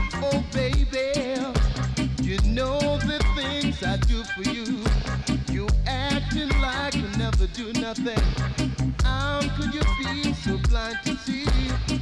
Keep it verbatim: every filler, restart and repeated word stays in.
Oh baby, you know the things I do for you. You acting like you never do nothing. How could you be so blind to see?